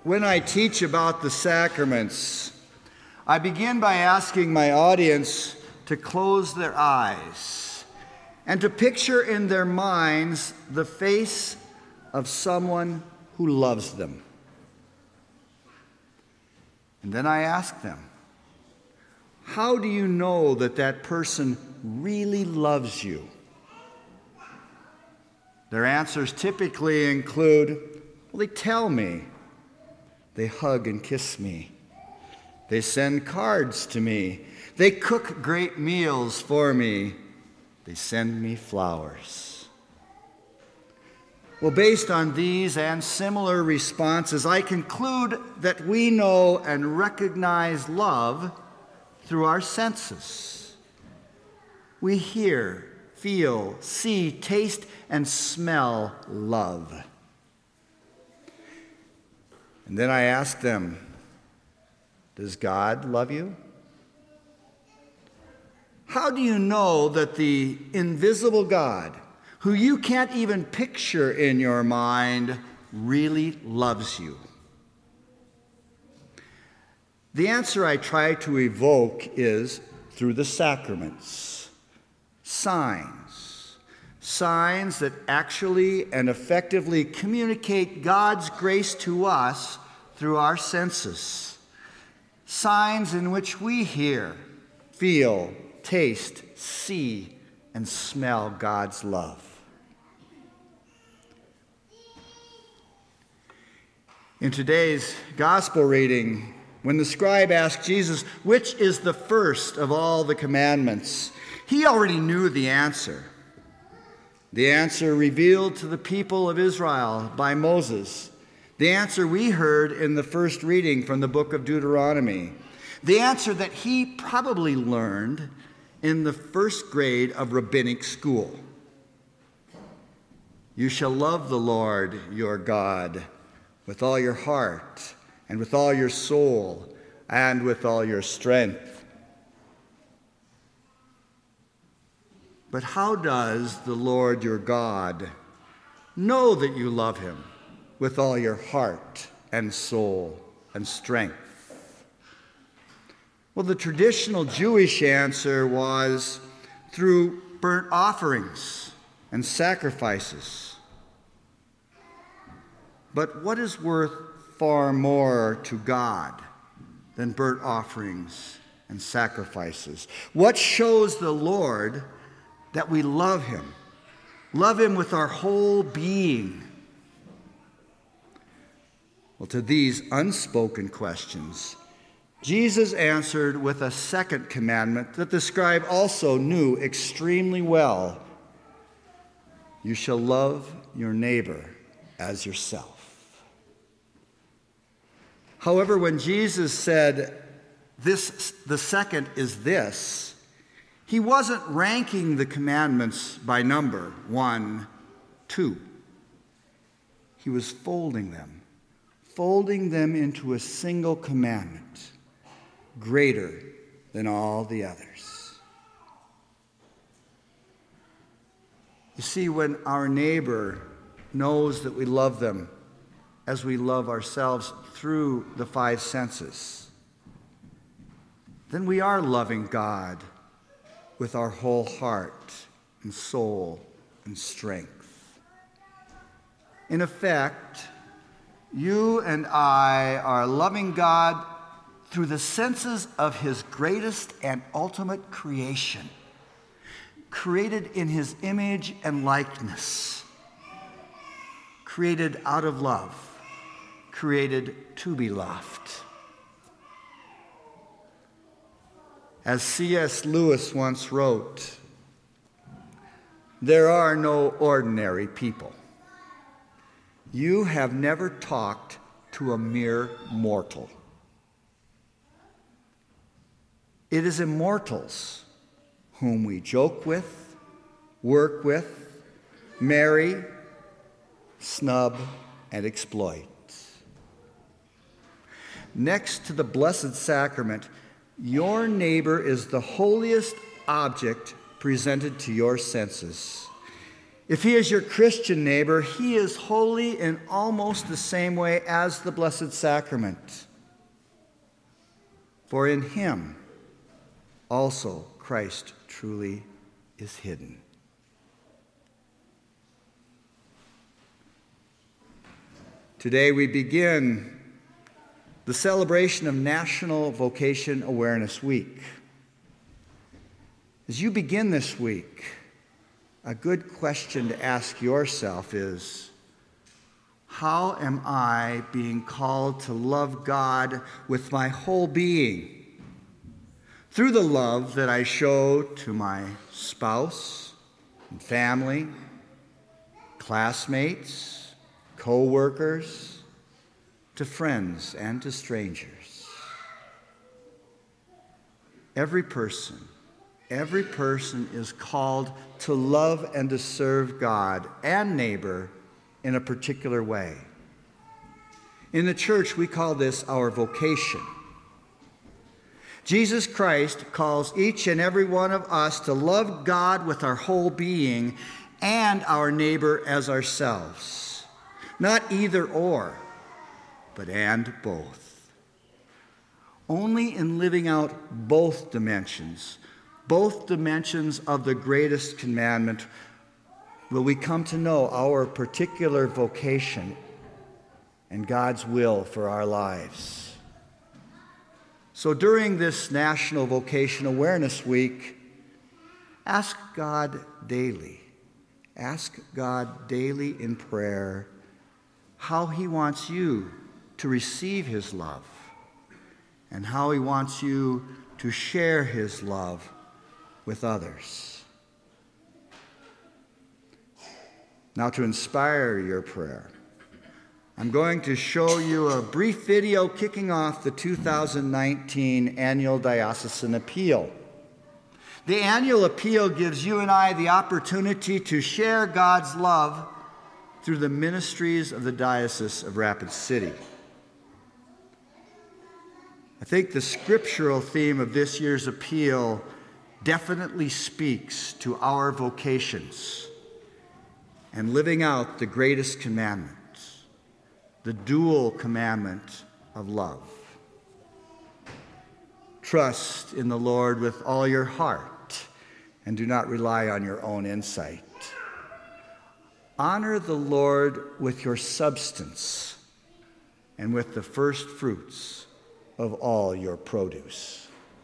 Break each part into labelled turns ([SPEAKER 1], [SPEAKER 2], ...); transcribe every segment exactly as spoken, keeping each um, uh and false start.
[SPEAKER 1] When I teach about the sacraments, I begin by asking my audience to close their eyes and to picture in their minds the face of someone who loves them. And then I ask them, how do you know that that person really loves you? Their answers typically include, well, they tell me. They hug and kiss me. They send cards to me. They cook great meals for me. They send me flowers. Well, based on these and similar responses, I conclude that we know and recognize love through our senses. We hear, feel, see, taste, and smell love. And then I ask them, does God love you? How do you know that the invisible God, who you can't even picture in your mind, really loves you? The answer I try to evoke is through the sacraments, signs, signs that actually and effectively communicate God's grace to us through our senses, signs in which we hear, feel, taste, see, and smell God's love. In today's gospel reading, when the scribe asked Jesus, which is the first of all the commandments, he already knew the answer. The answer revealed to the people of Israel by Moses. The answer we heard in the first reading from the book of Deuteronomy. The answer that he probably learned in the first grade of rabbinic school. You shall love the Lord your God with all your heart and with all your soul and with all your strength. But how does the Lord your God know that you love him with all your heart and soul and strength? Well, the traditional Jewish answer was through burnt offerings and sacrifices. But what is worth far more to God than burnt offerings and sacrifices? What shows the Lord that we love him, love him with our whole being? Well, to these unspoken questions, Jesus answered with a second commandment that the scribe also knew extremely well. You shall love your neighbor as yourself. However, when Jesus said, this, the second is this, he wasn't ranking the commandments by number, one, two. He was folding them. folding them into a single commandment, greater than all the others. You see, when our neighbor knows that we love them as we love ourselves through the five senses, then we are loving God with our whole heart and soul and strength. In effect, you and I are loving God through the senses of his greatest and ultimate creation, created in his image and likeness, created out of love, created to be loved. As C S Lewis once wrote, there are no ordinary people. You have never talked to a mere mortal. It is immortals whom we joke with, work with, marry, snub, and exploit. Next to the Blessed Sacrament, your neighbor is the holiest object presented to your senses. If he is your Christian neighbor, he is holy in almost the same way as the Blessed Sacrament. For in him also Christ truly is hidden. Today we begin the celebration of National Vocation Awareness Week. As you begin this week, a good question to ask yourself is, how am I being called to love God with my whole being through the love that I show to my spouse and family, classmates, co-workers, to friends and to strangers? Every person Every person is called to love and to serve God and neighbor in a particular way. In the church, we call this our vocation. Jesus Christ calls each and every one of us to love God with our whole being and our neighbor as ourselves. Not either or, but and both. Only in living out both dimensions Both dimensions of the greatest commandment will we come to know our particular vocation and God's will for our lives. So during this National Vocation Awareness Week, ask God daily, ask God daily in prayer how he wants you to receive his love and how he wants you to share his love with others. Now, to inspire your prayer, I'm going to show you a brief video kicking off the two thousand nineteen Annual Diocesan Appeal. The annual appeal gives you and I the opportunity to share God's love through the ministries of the Diocese of Rapid City. I think the scriptural theme of this year's appeal definitely speaks to our vocations and living out the greatest commandment, the dual commandment of love. Trust in the Lord with all your heart and do not rely on your own insight. Honor the Lord with your substance and with the first fruits of all your produce.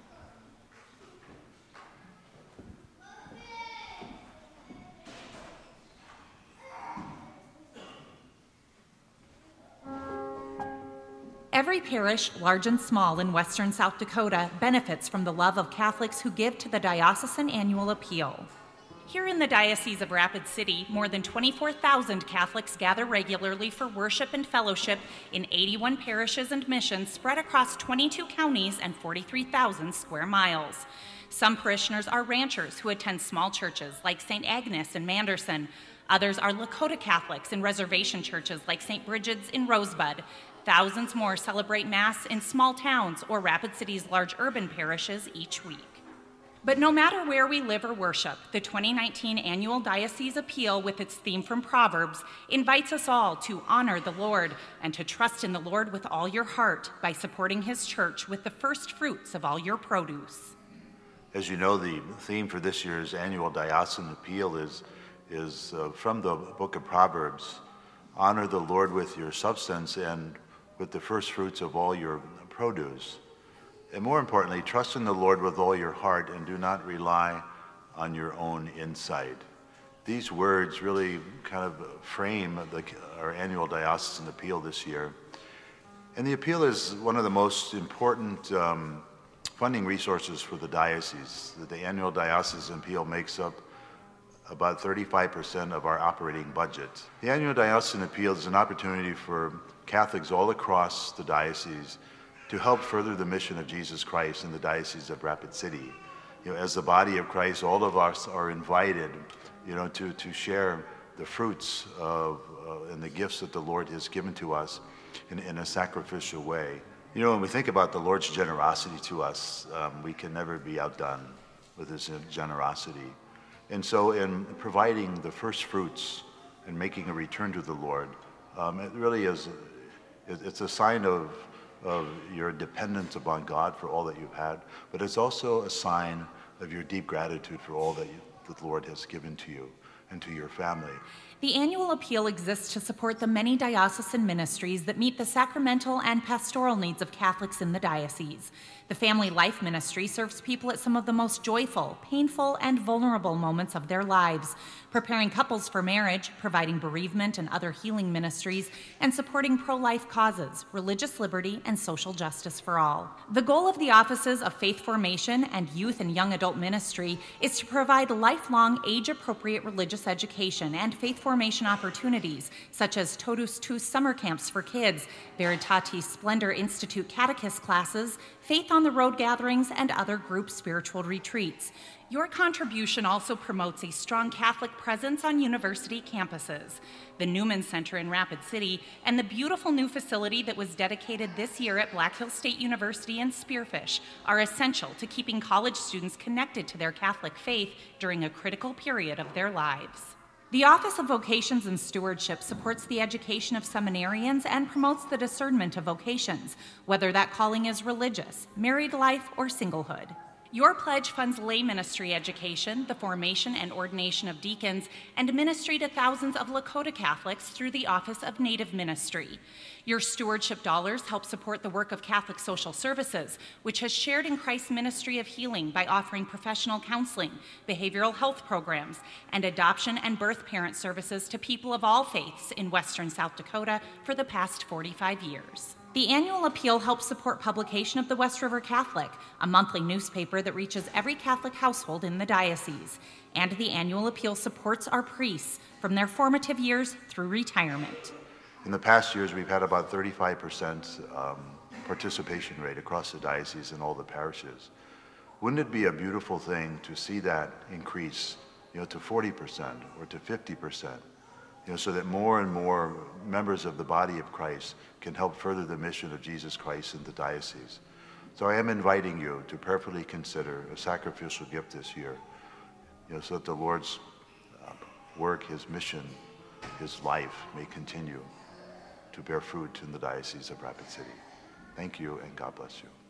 [SPEAKER 2] Every parish, large and small, in western South Dakota benefits from the love of Catholics who give to the Diocesan Annual Appeal. Here in the Diocese of Rapid City, more than twenty-four thousand Catholics gather regularly for worship and fellowship in eighty-one parishes and missions spread across twenty-two counties and forty-three thousand square miles. Some parishioners are ranchers who attend small churches like Saint Agnes in Manderson. Others are Lakota Catholics in reservation churches like Saint Bridget's in Rosebud. Thousands more celebrate Mass in small towns or Rapid City's large urban parishes each week. But no matter where we live or worship, the twenty nineteen Annual Diocese Appeal, with its theme from Proverbs, invites us all to honor the Lord and to trust in the Lord with all your heart by supporting his church with the first fruits of all your produce.
[SPEAKER 3] As you know, the theme for this year's Annual Diocesan Appeal is, is uh, from the book of Proverbs. Honor the Lord with your substance and with the first fruits of all your produce. And more importantly, trust in the Lord with all your heart and do not rely on your own insight. These words really kind of frame the, our annual diocesan appeal this year. And the appeal is one of the most important um, funding resources for the diocese. The annual diocesan appeal makes up about thirty-five percent of our operating budget. The annual diocesan appeal is an opportunity for Catholics all across the diocese to help further the mission of Jesus Christ in the Diocese of Rapid City. You know, as the body of Christ, all of us are invited, you know, to, to share the fruits of uh, and the gifts that the Lord has given to us in, in a sacrificial way. You know, when we think about the Lord's generosity to us, um, we can never be outdone with his generosity. And so in providing the first fruits and making a return to the Lord, um, it really is, it- it's a sign of, of your dependence upon God for all that you've had, but it's also a sign of your deep gratitude for all that you, the Lord has given to you and to your family.
[SPEAKER 2] The annual appeal exists to support the many diocesan ministries that meet the sacramental and pastoral needs of Catholics in the diocese. The Family Life Ministry serves people at some of the most joyful, painful, and vulnerable moments of their lives, preparing couples for marriage, providing bereavement and other healing ministries, and supporting pro-life causes, religious liberty, and social justice for all. The goal of the offices of faith formation and youth and young adult ministry is to provide lifelong, age-appropriate religious education and faith formation opportunities, such as Totus Tuus summer camps for kids, Veritatis Splendor Institute catechist classes, Faith on the Road gatherings, and other group spiritual retreats. Your contribution also promotes a strong Catholic presence on university campuses. The Newman Center in Rapid City and the beautiful new facility that was dedicated this year at Black Hills State University in Spearfish are essential to keeping college students connected to their Catholic faith during a critical period of their lives. The Office of Vocations and Stewardship supports the education of seminarians and promotes the discernment of vocations, whether that calling is religious, married life, or singlehood. Your pledge funds lay ministry education, the formation and ordination of deacons, and ministry to thousands of Lakota Catholics through the Office of Native Ministry. Your stewardship dollars help support the work of Catholic Social Services, which has shared in Christ's ministry of healing by offering professional counseling, behavioral health programs, and adoption and birth parent services to people of all faiths in Western South Dakota for the past forty-five years. The annual appeal helps support publication of the West River Catholic, a monthly newspaper that reaches every Catholic household in the diocese. And the annual appeal supports our priests from their formative years through retirement.
[SPEAKER 3] In the past years, we've had about thirty-five percent um, participation rate across the diocese in all the parishes. Wouldn't it be a beautiful thing to see that increase, you know, to forty percent or to fifty percent? You know, so that more and more members of the body of Christ can help further the mission of Jesus Christ in the diocese. So I am inviting you to prayerfully consider a sacrificial gift this year, you know, so that the Lord's uh, work, his mission, his life may continue to bear fruit in the Diocese of Rapid City. Thank you, and God bless you.